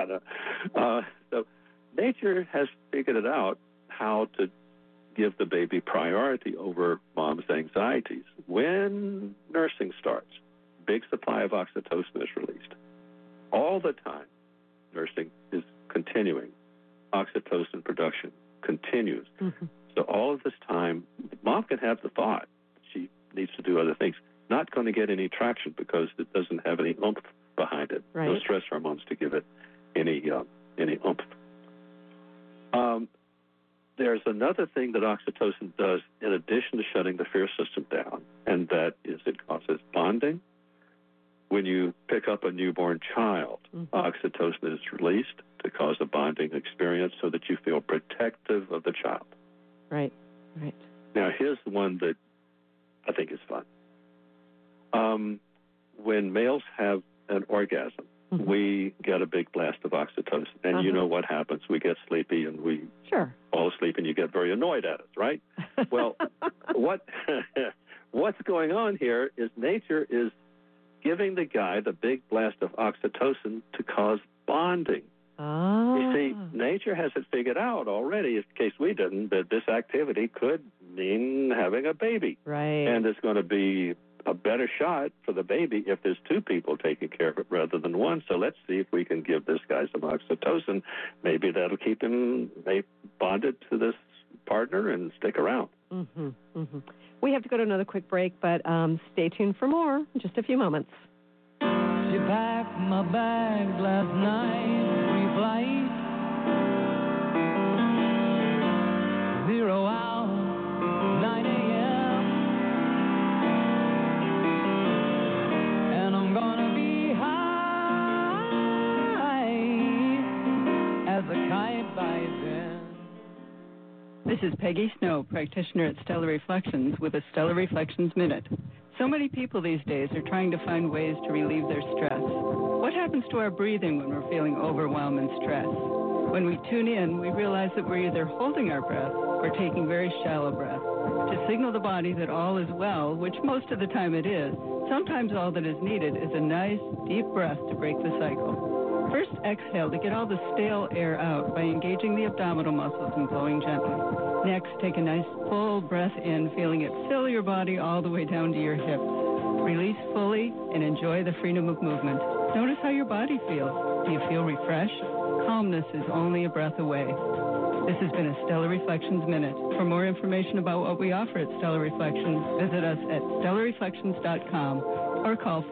F: So nature has figured it out how to give the baby priority over mom's anxieties. When nursing starts, big supply of oxytocin is released. All the time, nursing is continuing. Oxytocin production continues. Mm-hmm. So all of this time, mom can have the thought she needs to do other things. Not going to get any traction because it doesn't have any oomph behind it.
G: Right.
F: No stress hormones to give it any oomph. There's another thing that oxytocin does in addition to shutting the fear system down, and that is it causes bonding. When you pick up a newborn child, mm-hmm. oxytocin is released to cause a bonding experience so that you feel protective of the child.
G: Right, right.
F: Now, here's the one that I think is fun. When males have an orgasm, mm-hmm. we get a big blast of oxytocin. And you know what happens. We get sleepy and we fall asleep and you get very annoyed at us, right? Well, what's going on here is nature is giving the guy the big blast of oxytocin to cause bonding.
E: Oh.
F: You see, nature has it figured out already, in case we didn't, that this activity could mean having a baby.
E: Right.
F: And it's going to be a better shot for the baby if there's two people taking care of it rather than one. So let's see if we can give this guy some oxytocin. Maybe that'll keep him bonded to this partner and stick around.
E: Mm-hmm. Mm-hmm. We have to go to another quick break, but stay tuned for more in just a few moments.
K: She packed my bags last night, pre-flight, 0 hour, 9 a.m. And I'm gonna be high as a kite by then.
H: This is Peggy Snow, practitioner at Stellar Reflections, with a Stellar Reflections Minute. So many people these days are trying to find ways to relieve their stress. What happens to our breathing when we're feeling overwhelmed and stress? When we tune in, we realize that we're either holding our breath or taking very shallow breaths to signal the body that all is well, which most of the time it is. Sometimes all that is needed is a nice, deep breath to break the cycle. First, exhale to get all the stale air out by engaging the abdominal muscles and blowing gently. Next, take a nice full breath in, feeling it fill your body all the way down to your hips. Release fully and enjoy the freedom of movement. Notice how your body feels. Do you feel refreshed? Calmness is only a breath away. This has been a Stellar Reflections Minute. For more information about what we offer at Stellar Reflections, visit us at stellarreflections.com or call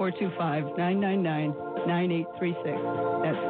H: 425-999-9836. That's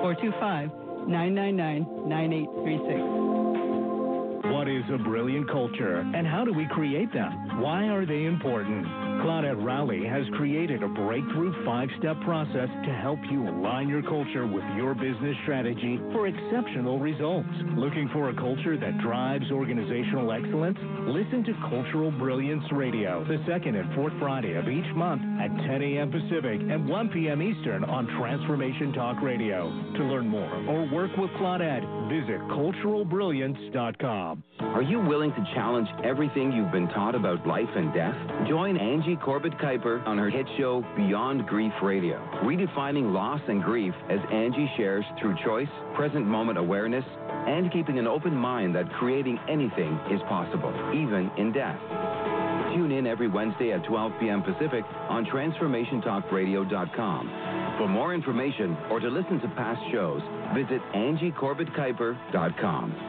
H: 425-999-9836.
L: What is a brilliant culture, and how do we create them? Why are they important? Claudette Rowley has created a breakthrough 5-step process to help you align your culture with your business strategy for exceptional results. Looking for a culture that drives organizational excellence? Listen to Cultural Brilliance Radio, the second and fourth Friday of each month at 10 a.m. Pacific and 1 p.m. Eastern on Transformation Talk Radio. To learn more or work with Claudette, visit culturalbrilliance.com.
M: Are you willing to challenge everything you've been taught about life and death? Join Angie Corbett-Kuiper on her hit show Beyond Grief Radio, redefining loss and grief as Angie shares through choice, present moment awareness, and keeping an open mind that creating anything is possible, even in death. Tune in every Wednesday at 12 p.m. Pacific on TransformationTalkRadio.com. For more information or to listen to past shows, visit AngieCorbettKuiper.com.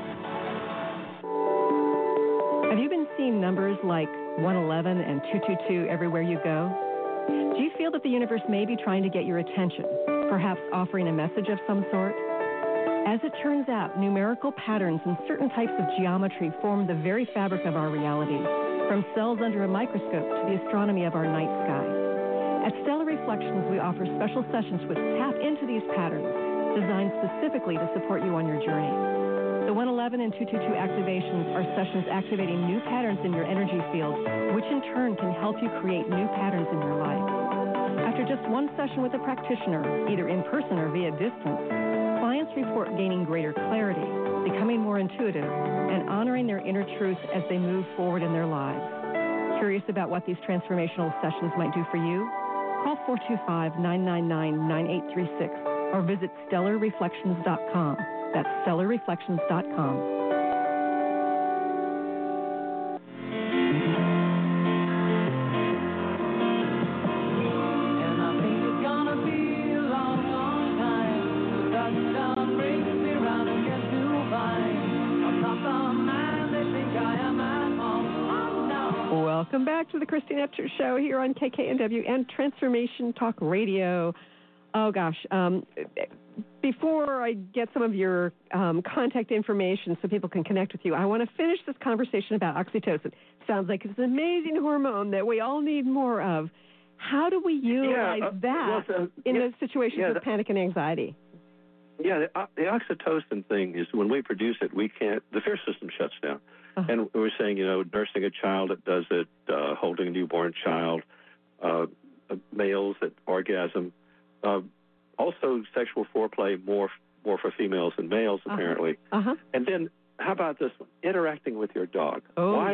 E: Have you been seeing numbers like 111 and 222 everywhere you go? Do you feel that the universe may be trying to get your attention, perhaps offering a message of some sort? As it turns out, numerical patterns and certain types of geometry form the very fabric of our reality, from cells under a microscope to the astronomy of our night sky. At Stellar Reflections, we offer special sessions which tap into these patterns, designed specifically to support you on your journey. The 111 and 222 activations are sessions activating new patterns in your energy field, which in turn can help you create new patterns in your life. After just one session with a practitioner, either in person or via distance, clients report gaining greater clarity, becoming more intuitive, and honoring their inner truth as they move forward in their lives. Curious about what these transformational sessions might do for you? Call 425-999-9836 or visit stellarreflections.com. That's stellarreflections.com. Welcome back to the Christine Etcher Show here on KKNW and Transformation Talk Radio. Oh, gosh. Before I get some of your contact information so people can connect with you, I want to finish this conversation about oxytocin. Sounds like it's an amazing hormone that we all need more of. How do we utilize that in those situations of panic and anxiety?
F: Yeah, the oxytocin thing is when we produce it, we can't, the fear system shuts down. And we're saying, nursing a child that does it, holding a newborn child, males at orgasm, also sexual foreplay more for females than males, apparently. And then how about this one? Interacting with your dog.
E: Oh, yeah.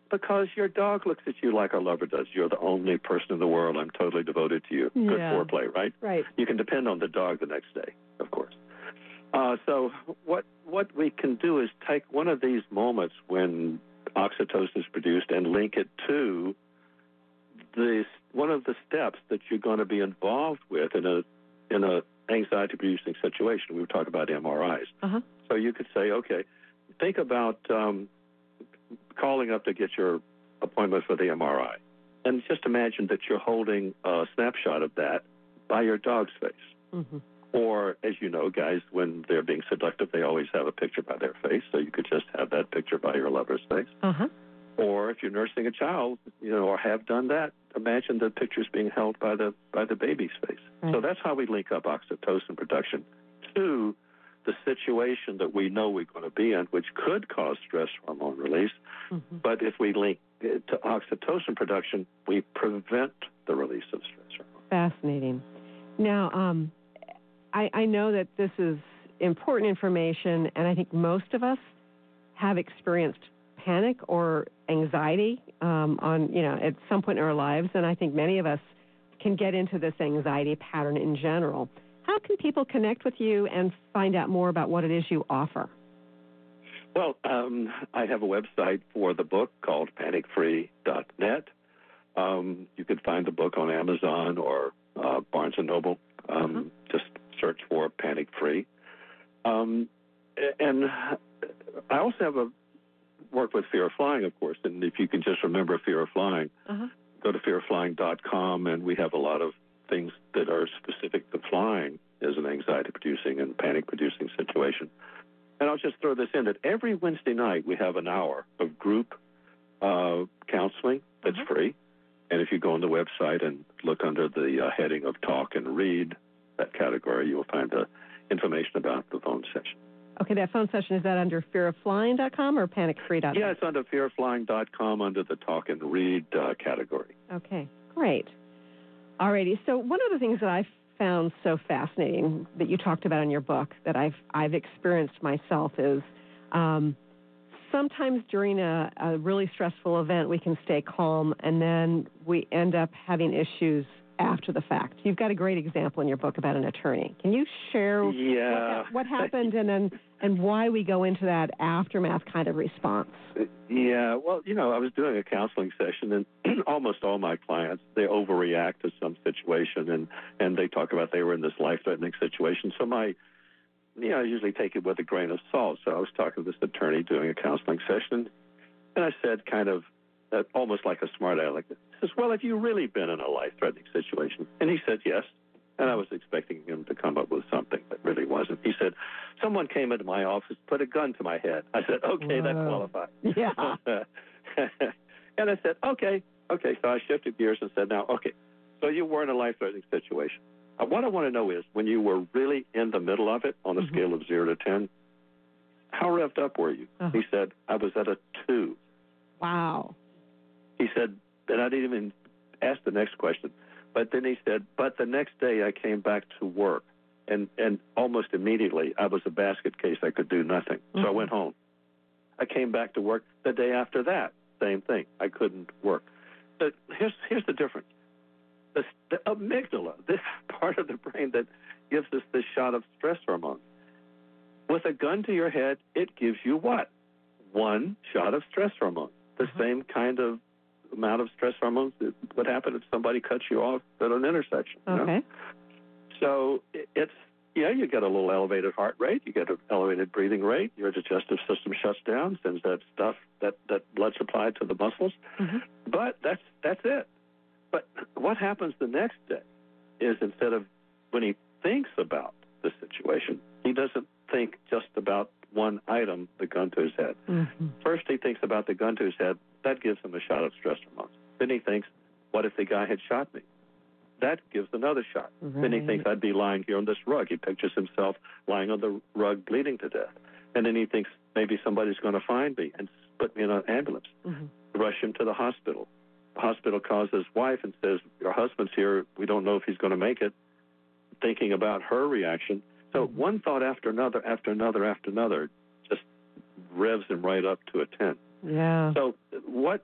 F: Because your dog looks at you like a lover does. You're the only person in the world. I'm totally devoted to you. Good foreplay, right?
G: Right.
F: You can depend on the dog the next day, of course. So what we can do is take one of these moments when oxytocin is produced and link it to one of the steps that you're going to be involved with in a anxiety-producing situation. We were talking about MRIs. So you could say, okay, think about calling up to get your appointment for the MRI. And just imagine that you're holding a snapshot of that by your dog's face. Or, as you know, guys, when they're being seductive, they always have a picture by their face, so you could just have that picture by your lover's face. Or if you're nursing a child, or have done that, imagine the picture's being held by the baby's face. So that's how we link up oxytocin production to the situation that we know we're going to be in, which could cause stress hormone release. But if we link it to oxytocin production, we prevent the release of stress hormone.
G: Fascinating. Now, I know that this is important information, and I think most of us have experienced panic or anxiety at some point in our lives, and I think many of us can get into this anxiety pattern in general. How can people connect with you and find out more about what it is you offer?
F: Well, I have a website for the book called panicfree.net. You can find the book on Amazon or Barnes & Noble. Just search for Panic Free. And I also have work with Fear of Flying, of course. And if you can just remember Fear of Flying, go to fearoflying.com, and we have a lot of things that are specific to flying as an anxiety-producing and panic-producing situation. And I'll just throw this in, that every Wednesday night we have an hour of group counseling that's free. And if you go on the website and look under the heading of Talk and Read, that category, you will find the information about the phone session.
G: Okay, that phone session, is that under fearoflying.com or panicfree.com?
F: Yeah, it's under fearoflying.com under the Talk and Read category.
G: Okay, great. All righty. So one of the things that I found so fascinating that you talked about in your book that I've experienced myself is sometimes during a really stressful event we can stay calm, and then we end up having issues after the fact. You've got a great example in your book about an attorney. Can you share what happened and why we go into that aftermath kind of response?
F: Yeah, well, I was doing a counseling session, and almost all my clients, they overreact to some situation, and they talk about they were in this life-threatening situation. So I usually take it with a grain of salt. So I was talking to this attorney doing a counseling session, and I said kind of almost like a smart aleck, says, well, have you really been in a life-threatening situation? And he said, yes. And I was expecting him to come up with something that really wasn't. He said, someone came into my office, put a gun to my head. I said, okay, that qualifies.
G: Yeah.
F: And I said, okay. So I shifted gears and said, now, okay, so you were in a life-threatening situation. What I want to know is, when you were really in the middle of it on a scale of 0 to 10, how revved up were you? He said, I was at a 2.
G: Wow.
F: He said, and I didn't even ask the next question, but then he said, but the next day I came back to work, and almost immediately I was a basket case. I could do nothing. So I went home. I came back to work the day after that. Same thing. I couldn't work. But here's the difference. The amygdala, this part of the brain that gives us this shot of stress hormone, with a gun to your head, it gives you what? 1 shot of stress hormone. The same kind of amount of stress hormones that would happen if somebody cuts you off at an intersection. Okay. So it's, you get a little elevated heart rate, you get an elevated breathing rate, your digestive system shuts down, sends that stuff, that blood supply to the muscles. But that's it. But what happens the next day is, instead of, when he thinks about the situation, he doesn't think just about one item, the gun to his head. First he thinks about the gun to his head. That gives him a shot of stress hormones. Then he thinks, what if the guy had shot me? That gives another shot. Then he thinks, I'd be lying here on this rug. He pictures himself lying on the rug bleeding to death. And then he thinks, maybe somebody's going to find me and put me in an ambulance, rush him to the hospital. The hospital calls his wife and says, your husband's here. We don't know if he's going to make it. Thinking about her reaction. So one thought after another, just revs him right up to a 10.
G: Yeah.
F: So what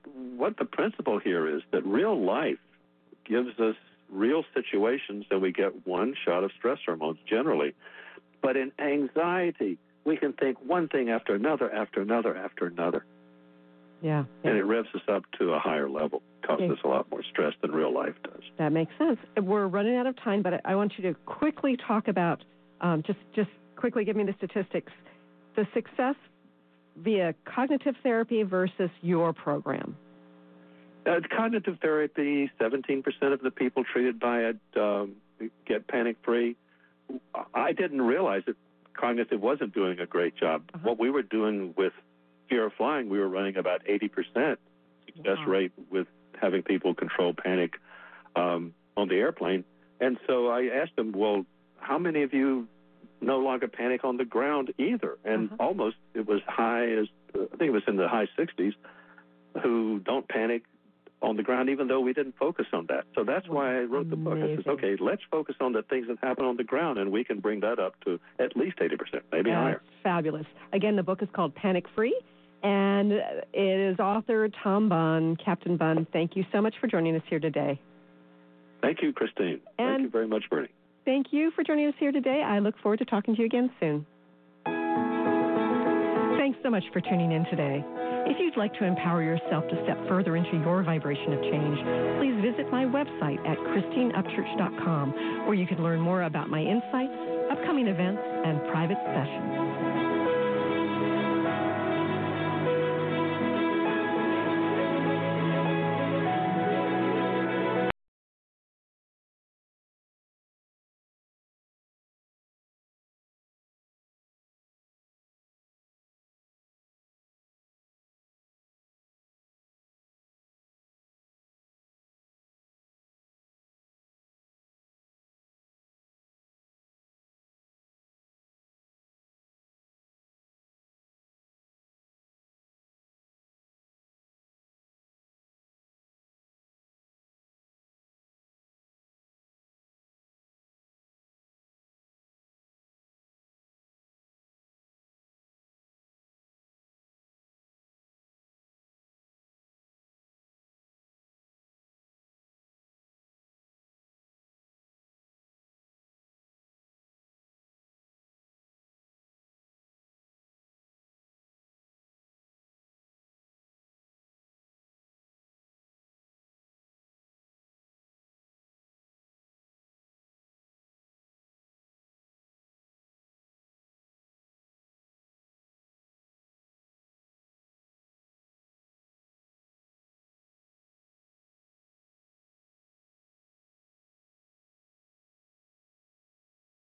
F: what the principle here is that real life gives us real situations, and we get one shot of stress hormones generally. But in anxiety, we can think one thing after another, after another, after another.
E: Yeah.
F: And it revs us up to a higher level, causes us a lot more stress than real life does.
E: That makes sense. We're running out of time, but I want you to quickly talk about, just quickly give me the statistics, the success via cognitive therapy versus your program.
F: Cognitive therapy, 17% of the people treated by it get panic-free. I didn't realize that cognitive wasn't doing a great job. What we were doing with fear of flying, we were running about 80% success rate with having people control panic on the airplane. And so I asked them, well, how many of you no longer panic on the ground either? And almost, it was high as, I think it was in the high 60s, who don't panic on the ground, even though we didn't focus on that. So that's why I wrote the book. I said, okay, let's focus on the things that happen on the ground, and we can bring that up to at least 80%, maybe higher.
E: Fabulous. Again, the book is called Panic Free, and it is author Tom Bunn. Captain Bunn, thank you so much for joining us here today.
F: Thank you, Christine. Thank you very much, Bernie.
E: Thank you for joining us here today. I look forward to talking to you again soon. Thanks so much for tuning in today. If you'd like to empower yourself to step further into your vibration of change, please visit my website at ChristineUpchurch.com, where you can learn more about my insights, upcoming events, and private sessions.